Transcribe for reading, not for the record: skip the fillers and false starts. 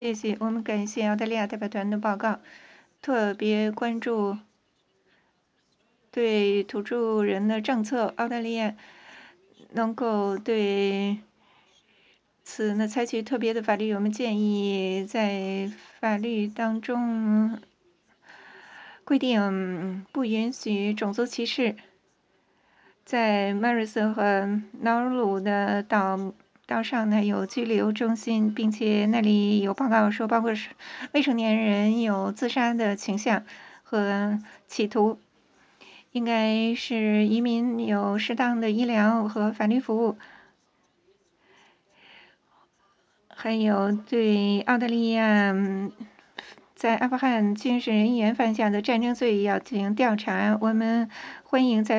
谢谢，我们感谢澳大利亚代表团的报告，特别关注对土著人的政策。澳大利亚能够对此呢采取特别的法律，我们建议在法律当中规定不允许种族歧视。在迈瑞斯和瑙鲁的岛上呢有拘留中心，并且那里有报告说，包括是未成年人有自杀的倾向和企图。应该是移民有适当的医疗和法律服务，还有对澳大利亚在阿富汗军事人员犯下的战争罪要进行调查。我们欢迎在